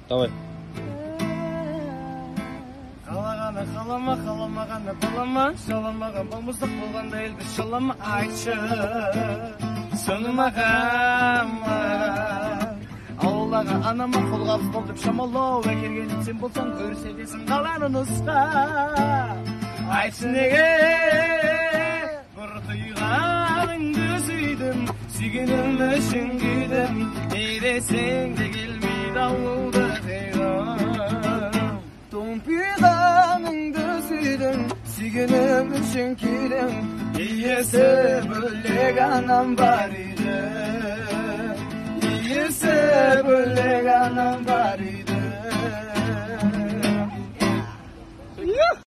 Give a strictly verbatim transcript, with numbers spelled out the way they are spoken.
Давай. Қалағаны қалама, қаламағаны балама, жаламаған болмыздық болғанда елді шалама айтшы. Сынмаған маған ауылдағы анама қолғабыс бол деп шамалау әкелгенім сен болсаң көрсе десін қаланы нұсқа. Айтшы неге бір тұйғаныңды сүйдім, сүйгенім үшін күйдім, не десең де келмейді ауылды қиғым. Томпиғаныңды сүйдім, сүйгенім үшін күйдім, иесі бөлек анам бар еді, иесі бөлек анам бар еді.